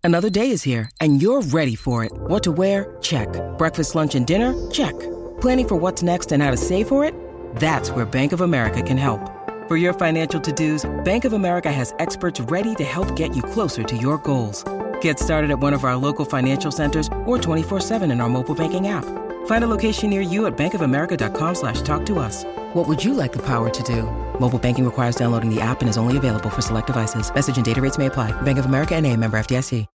Another day is here, and you're ready for it. What to wear? Check. Breakfast, lunch, and dinner? Check. Planning for what's next and how to save for it? That's where Bank of America can help. For your financial to-dos, Bank of America has experts ready to help get you closer to your goals. Get started at one of our local financial centers or 24/7 in our mobile banking app. Find a location near you at bankofamerica.com/talktous. What would you like the power to do? Mobile banking requires downloading the app and is only available for select devices. Message and data rates may apply. Bank of America N.A., member FDIC.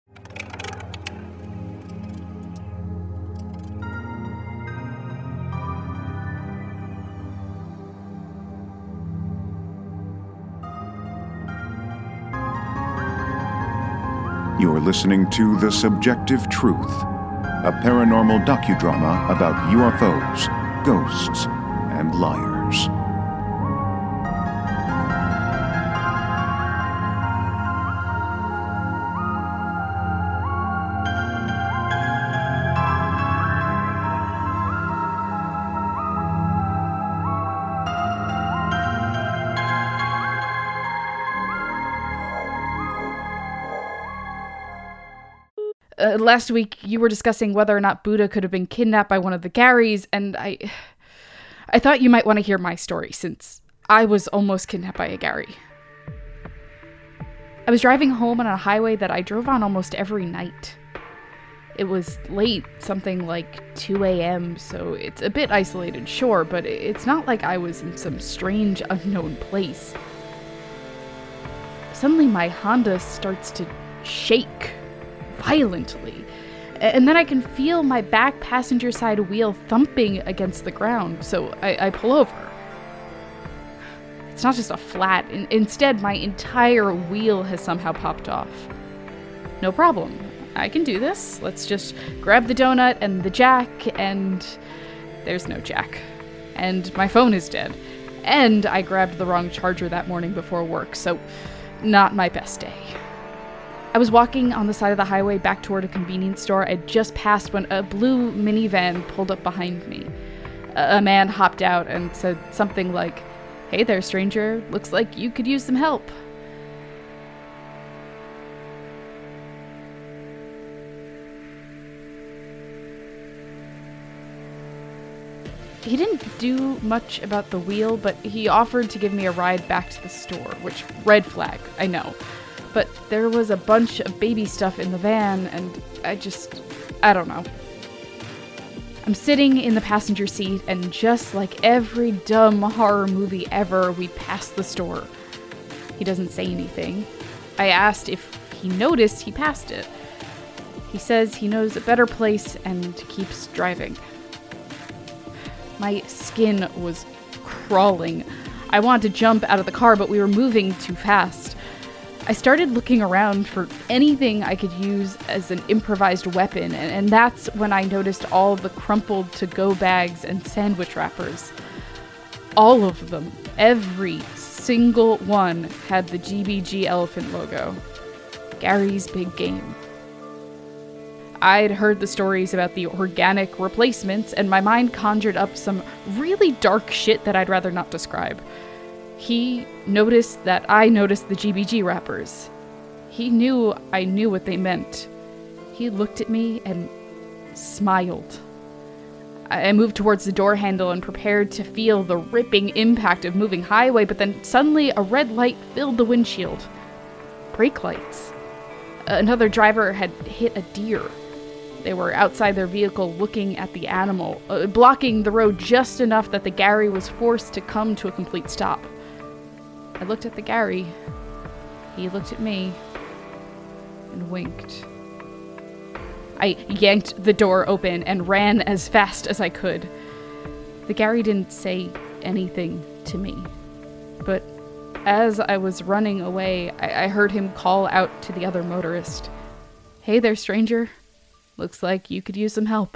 You're listening to The Subjective Truth, a paranormal docudrama about UFOs, ghosts, and liars. Last week, you were discussing whether or not Buddha could have been kidnapped by one of the Garys, and I thought you might want to hear my story, since I was almost kidnapped by a Gary. I was driving home on a highway that I drove on almost every night. It was late, something like 2 a.m., so it's a bit isolated, sure, but it's not like I was in some strange, unknown place. Suddenly, my Honda starts to shake violently, and then I can feel my back passenger side wheel thumping against the ground, so I pull over. It's not just a flat, instead my entire wheel has somehow popped off. No problem, I can do this. Let's just grab the donut and the jack, and there's no jack. And my phone is dead. And I grabbed the wrong charger that morning before work, so not my best day. I was walking on the side of the highway back toward a convenience store I'd just passed when a blue minivan pulled up behind me. A man hopped out and said something like, "Hey there, stranger. Looks like you could use some help." He didn't do much about the wheel, but he offered to give me a ride back to the store, which, red flag, I know. But there was a bunch of baby stuff in the van, and I don't know. I'm sitting in the passenger seat, and just like every dumb horror movie ever, we pass the store. He doesn't say anything. I asked if he noticed he passed it. He says he knows a better place and keeps driving. My skin was crawling. I wanted to jump out of the car, but we were moving too fast. I started looking around for anything I could use as an improvised weapon, and that's when I noticed all the crumpled to-go bags and sandwich wrappers. All of them, every single one, had the GBG elephant logo. Gary's Big Game. I'd heard the stories about the organic replacements, and my mind conjured up some really dark shit that I'd rather not describe. He noticed that I noticed the GBG wrappers. He knew I knew what they meant. He looked at me and smiled. I moved towards the door handle and prepared to feel the ripping impact of moving highway, but then suddenly a red light filled the windshield. Brake lights. Another driver had hit a deer. They were outside their vehicle looking at the animal, blocking the road just enough that the Gary was forced to come to a complete stop. I looked at the Gary. He looked at me and winked. I yanked the door open and ran as fast as I could. The Gary didn't say anything to me, but as I was running away, I heard him call out to the other motorist. "Hey there, stranger. Looks like you could use some help."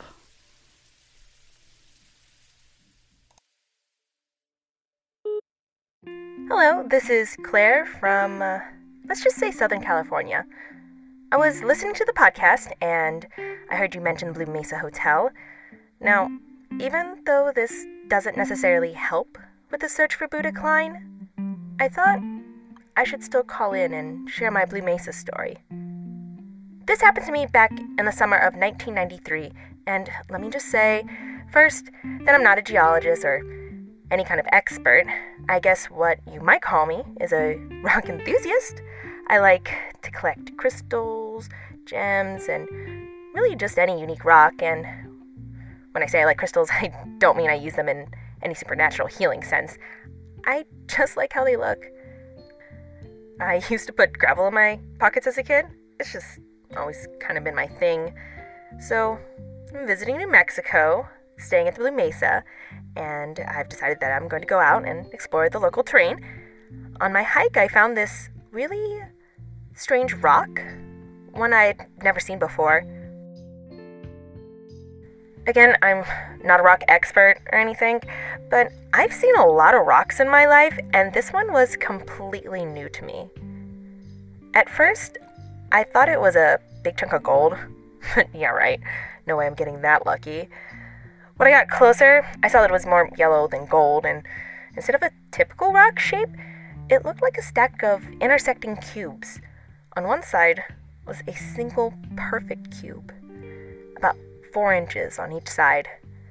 Hello, this is Claire from, let's just say Southern California. I was listening to the podcast, and I heard you mention Blue Mesa Hotel. Now, even though this doesn't necessarily help with the search for Buddha Klein, I thought I should still call in and share my Blue Mesa story. This happened to me back in the summer of 1993, and let me just say, first, that I'm not a geologist or any kind of expert. I guess what you might call me is a rock enthusiast. I like to collect crystals, gems, and really just any unique rock, and when I say I like crystals, I don't mean I use them in any supernatural healing sense. I just like how they look. I used to put gravel in my pockets as a kid. It's just always kind of been my thing. So, I'm visiting New Mexico, staying at the Blue Mesa, and I've decided that I'm going to go out and explore the local terrain. On my hike, I found this really strange rock, one I'd never seen before. Again, I'm not a rock expert or anything, but I've seen a lot of rocks in my life, and this one was completely new to me. At first, I thought it was a big chunk of gold. Yeah, right. No way I'm getting that lucky. When I got closer, I saw that it was more yellow than gold, and instead of a typical rock shape, it looked like a stack of intersecting cubes. On one side was a single perfect cube, about 4 inches on each side.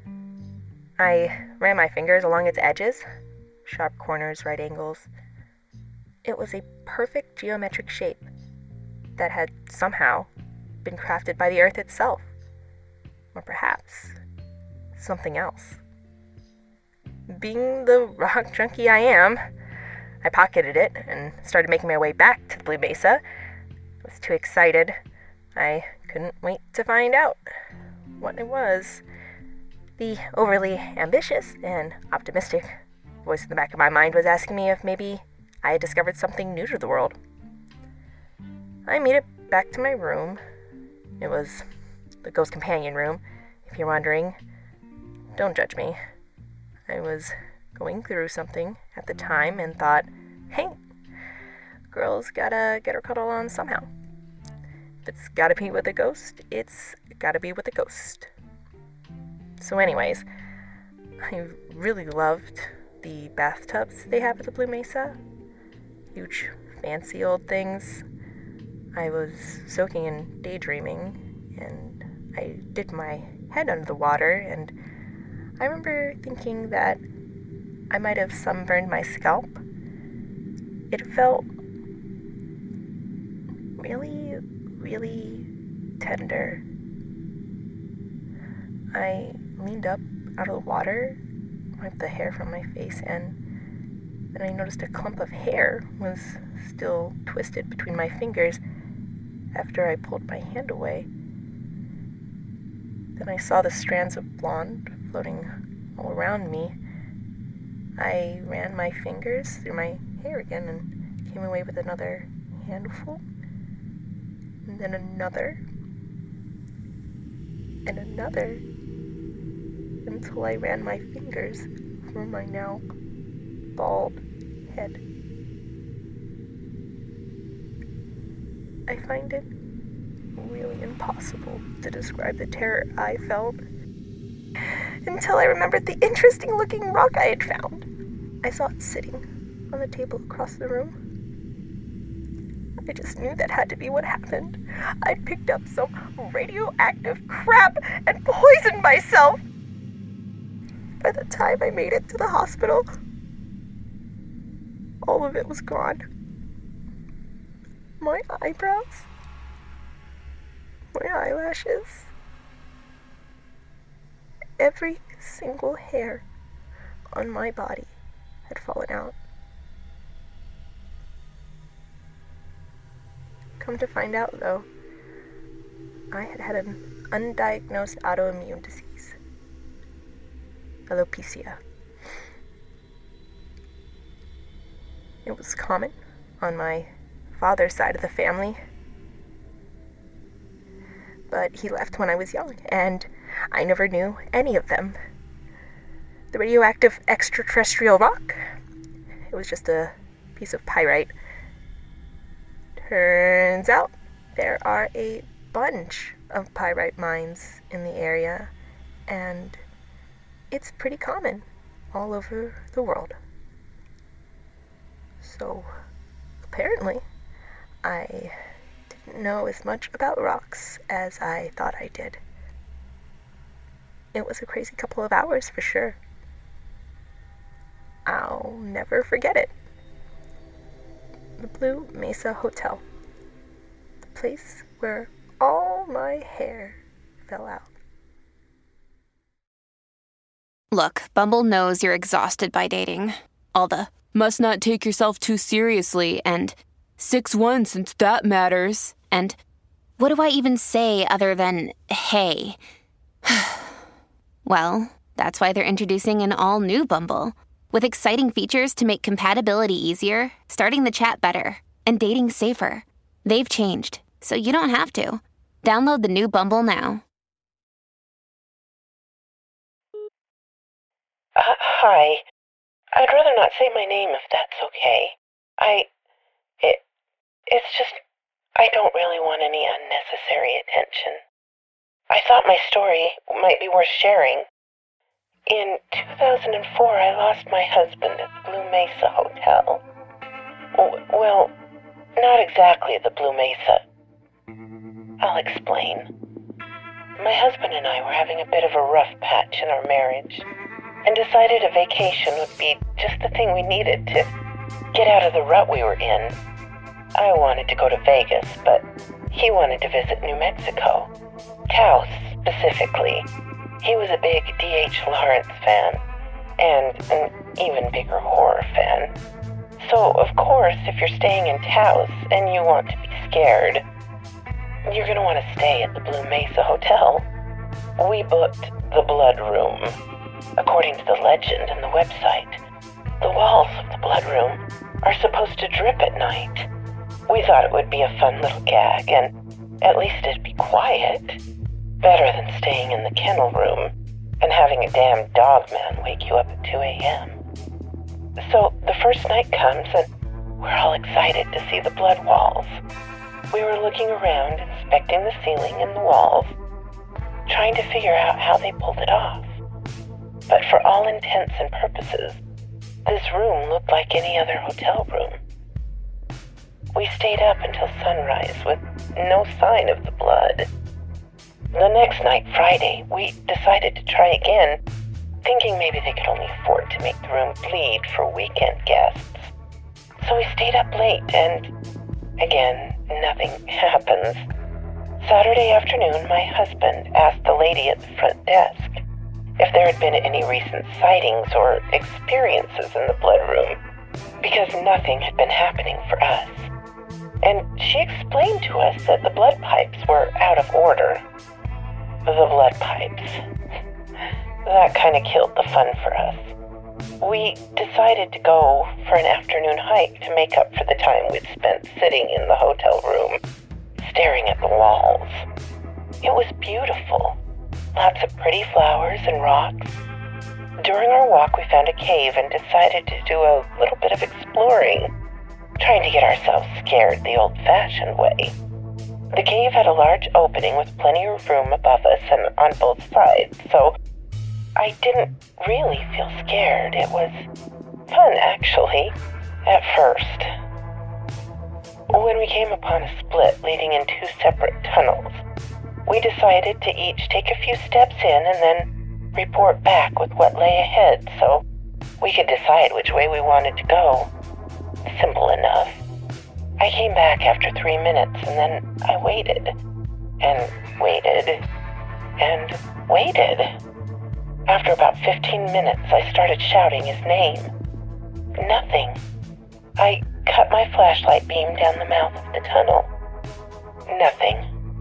I ran my fingers along its edges, sharp corners, right angles. It was a perfect geometric shape that had somehow been crafted by the earth itself, or perhaps something else. Being the rock junkie I am, I pocketed it and started making my way back to the Blue Mesa. I was too excited. I couldn't wait to find out what it was. The overly ambitious and optimistic voice in the back of my mind was asking me if maybe I had discovered something new to the world. I made it back to my room. It was the ghost companion room, if you're wondering. Don't judge me. I was going through something at the time and thought, hey, girl's gotta get her cuddle on somehow. If it's gotta be with a ghost, it's gotta be with a ghost. So anyways, I really loved the bathtubs they have at the Blue Mesa. Huge, fancy old things. I was soaking and daydreaming, and I dipped my head under the water, and I remember thinking that I might have sunburned my scalp. It felt really, really tender. I leaned up out of the water, wiped the hair from my face, and then I noticed a clump of hair was still twisted between my fingers after I pulled my hand away. Then I saw the strands of blonde floating all around me. I ran my fingers through my hair again and came away with another handful, and then another, and another, until I ran my fingers through my now bald head. I find it really impossible to describe the terror I felt until I remembered the interesting looking rock I had found. I saw it sitting on the table across the room. I just knew that had to be what happened. I'd picked up some radioactive crap and poisoned myself. By the time I made it to the hospital, all of it was gone. My eyebrows, my eyelashes, every single hair on my body had fallen out. Come to find out, though, I had had an undiagnosed autoimmune disease, alopecia. It was common on my father's side of the family, but he left when I was young, and I never knew any of them. The radioactive extraterrestrial rock, it was just a piece of pyrite. Turns out there are a bunch of pyrite mines in the area, and it's pretty common all over the world. So, apparently, I did know as much about rocks as I thought I did. It was a crazy couple of hours for sure. I'll never forget it. The Blue Mesa Hotel. The place where all my hair fell out. Look, Bumble knows you're exhausted by dating. All the must not take yourself too seriously and 6'1" since that matters. And what do I even say other than hey? Well, that's why they're introducing an all-new Bumble with exciting features to make compatibility easier, starting the chat better, and dating safer. They've changed, so you don't have to. Download the new Bumble now. Hi. I'd rather not say my name if that's okay. It's just, I don't really want any unnecessary attention. I thought my story might be worth sharing. In 2004, I lost my husband at the Blue Mesa Hotel. Well, not exactly the Blue Mesa. I'll explain. My husband and I were having a bit of a rough patch in our marriage, and decided a vacation would be just the thing we needed to get out of the rut we were in. I wanted to go to Vegas, but he wanted to visit New Mexico. Taos, specifically. He was a big D.H. Lawrence fan, and an even bigger horror fan. So, of course, if you're staying in Taos and you want to be scared, you're going to want to stay at the Blue Mesa Hotel. We booked the Blood Room. According to the legend and the website, the walls of the Blood Room are supposed to drip at night. We thought it would be a fun little gag, and at least it'd be quiet. Better than staying in the kennel room and having a damn dog man wake you up at 2 a.m. So the first night comes, and we're all excited to see the blood walls. We were looking around, inspecting the ceiling and the walls, trying to figure out how they pulled it off. But for all intents and purposes, this room looked like any other hotel room. We stayed up until sunrise with no sign of the blood. The next night, Friday, we decided to try again, thinking maybe they could only afford to make the room bleed for weekend guests. So we stayed up late, and again, nothing happens. Saturday afternoon, my husband asked the lady at the front desk if there had been any recent sightings or experiences in the blood room, because nothing had been happening for us. And she explained to us that the blood pipes were out of order. The blood pipes. That kind of killed the fun for us. We decided to go for an afternoon hike to make up for the time we'd spent sitting in the hotel room, staring at the walls. It was beautiful. Lots of pretty flowers and rocks. During our walk, we found a cave and decided to do a little bit of exploring, trying to get ourselves scared the old-fashioned way. The cave had a large opening with plenty of room above us and on both sides, so I didn't really feel scared. It was fun, actually, at first. When we came upon a split leading in 2 separate tunnels, we decided to each take a few steps in and then report back with what lay ahead so we could decide which way we wanted to go. Simple enough. I came back after 3 minutes, and then I waited, and waited, and waited. After about 15 minutes, I started shouting his name. Nothing. I cut my flashlight beam down the mouth of the tunnel. Nothing.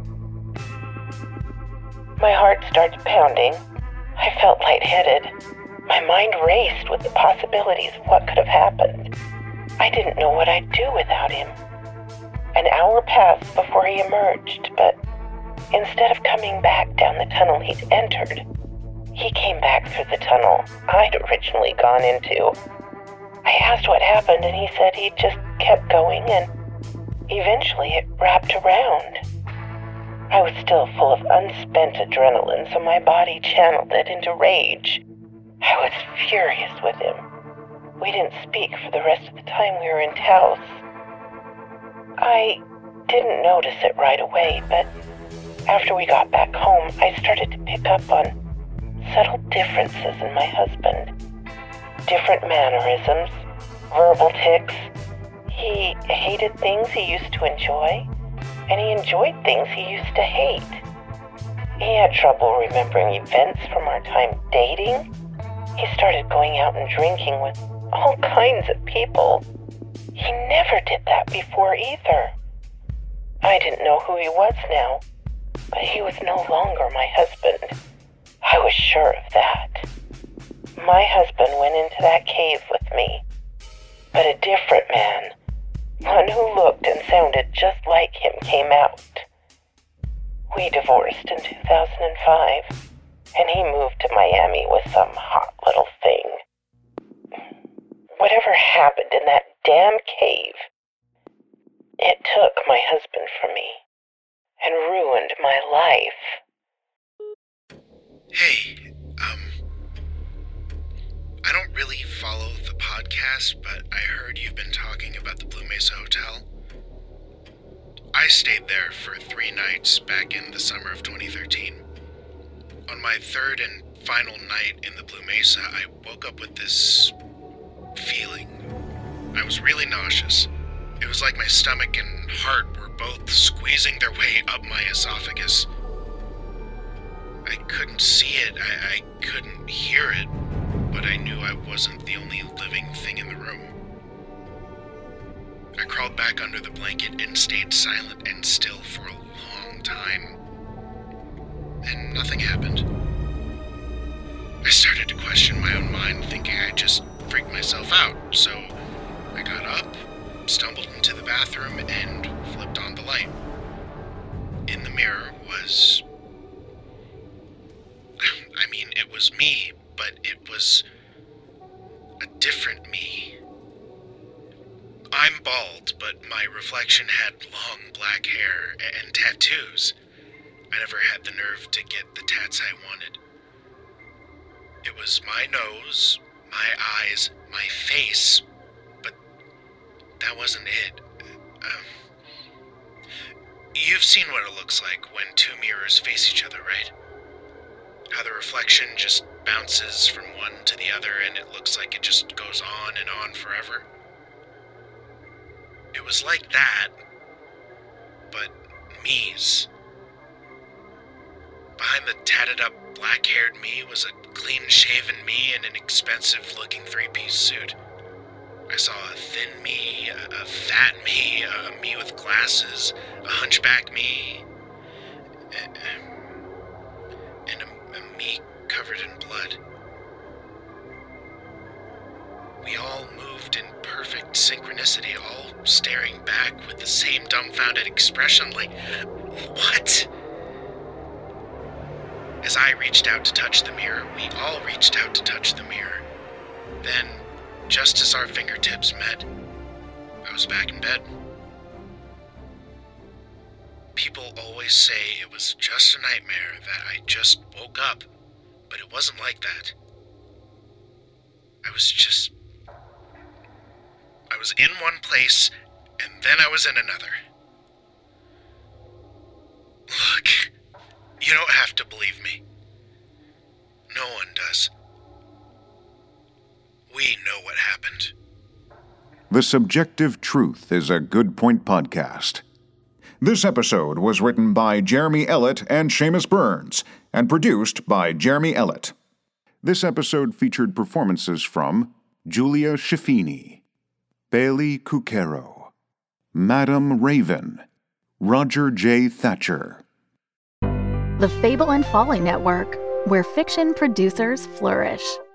My heart started pounding. I felt lightheaded. My mind raced with the possibilities of what could have happened. I didn't know what I'd do without him. An hour passed before he emerged, but instead of coming back down the tunnel he'd entered, he came back through the tunnel I'd originally gone into. I asked what happened, and he said he'd just kept going, and eventually it wrapped around. I was still full of unspent adrenaline, so my body channeled it into rage. I was furious with him. We didn't speak for the rest of the time we were in Taos. I didn't notice it right away, but after we got back home, I started to pick up on subtle differences in my husband. Different mannerisms, verbal tics. He hated things he used to enjoy, and he enjoyed things he used to hate. He had trouble remembering events from our time dating. He started going out and drinking with all kinds of people. He never did that before either. I didn't know who he was now, but he was no longer my husband. I was sure of that. My husband went into that cave with me, but a different man, one who looked and sounded just like him, came out. We divorced in 2005, and he moved to Miami with some hot little thing. Whatever happened in that damn cave, it took my husband from me and ruined my life. Hey, I don't really follow the podcast, but I heard you've been talking about the Blue Mesa Hotel. I stayed there for 3 nights back in the summer of 2013. On my third and final night in the Blue Mesa, I woke up with this feeling. I was really nauseous. It was like my stomach and heart were both squeezing their way up my esophagus. I couldn't see it, I couldn't hear it, but I knew I wasn't the only living thing in the room. I crawled back under the blanket and stayed silent and still for a long time. And nothing happened. I started to question my own mind, thinking I just freaked myself out, so I got up, stumbled into the bathroom, and flipped on the light. In the mirror was... it was me, but it was a different me. I'm bald, but my reflection had long black hair and tattoos. I never had the nerve to get the tats I wanted. It was my nose, my eyes, my face, but that wasn't it. You've seen what it looks like when 2 mirrors face each other, right? How the reflection just bounces from one to the other and it looks like it just goes on and on forever. It was like that, but me's. Behind the tatted-up, black-haired me was a clean-shaven me in an expensive-looking 3-piece suit. I saw a thin me, a fat me, a me with glasses, a hunchback me, and a me covered in blood. We all moved in perfect synchronicity, all staring back with the same dumbfounded expression like, what? As I reached out to touch the mirror, we all reached out to touch the mirror. Then, just as our fingertips met, I was back in bed. People always say it was just a nightmare, that I just woke up, but it wasn't like that. I was in one place, and then I was in another. Look, you don't have to believe me. No one does. We know what happened. The Subjective Truth is a Good Point podcast. This episode was written by Jeremy Ellett and Seamus Burns, and produced by Jeremy Ellett. This episode featured performances from Julia Schifini, Bailey Cucero, Madam Raven, Roger J. Thatcher. The Fable and Folly Network, where fiction producers flourish.